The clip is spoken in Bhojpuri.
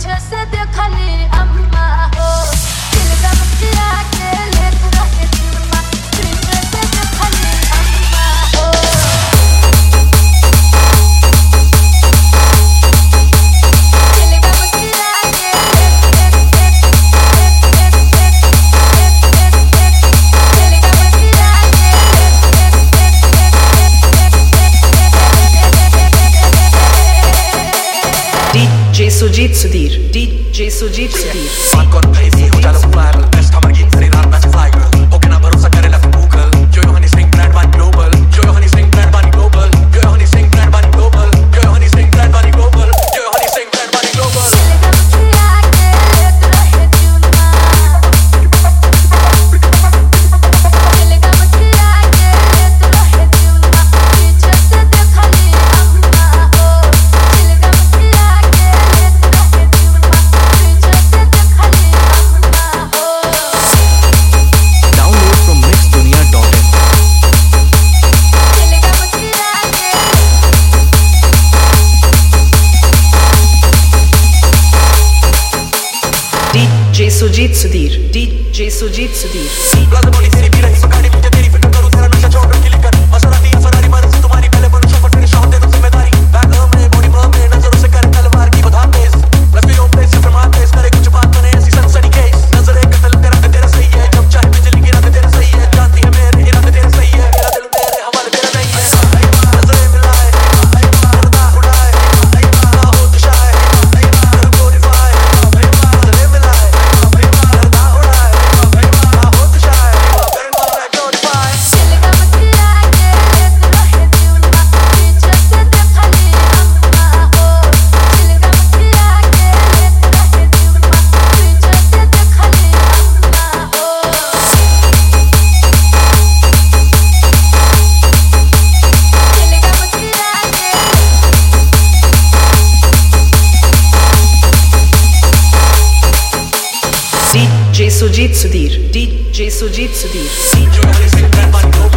पीछे से देखली अम्मा हो दिल दम किया के लेत रहे चुम्मा पीछे से देखली अम्मा हो दिल दम किया के DJ Sujit Sudhir, DJ Sujit Sudhir. बात कौन crazy हो जाला viral best हमारे गीत सारी रात मैच fly girl ओके ना भरोसा करे left Google जो यो Honey Singh brand bani global जो यो Honey Singh brand bani global जो यो Honey Singh brand bani global जो यो Honey Singh brand bani global जो यो Honey Singh brand bani global DJ Sujit Sudhir, DJ Sujit Sudhir. Plaza body तेरी भी रही गाड़ी मुझे तेरी फिक्र करूँ तेरा नशा छोड़ रखी लिकर मसराती या फरारी बरस तुम्हारी पहले बनो शफट फिनिश ऑफ दे दो जिम्मेदारी बैक होम में बॉडी बम में नजरों से कर तलवार की बधा तेज लेफ्ट बी होम प्लेस फिर मार तेज करे कुछ बात बने ऐसी सनसनी केस नजर एक कतल तेरा सही है जब चाहे बिजली गिरा तेरा सही है जानती है मेरे इरादे तेरे सही है मेरा दिल तेरे हवाले तेरा नहीं है नजरें मिलाए पर्दा उड़ाए ना हो तो शायद ग्लोरीफाई नजरें मिलाए पर्दा उड़ाए ना हो तो शायद glorify DJ Sujit Sudhir, DJ Sujit Sudhir. जो यो Honey Singh brand bani global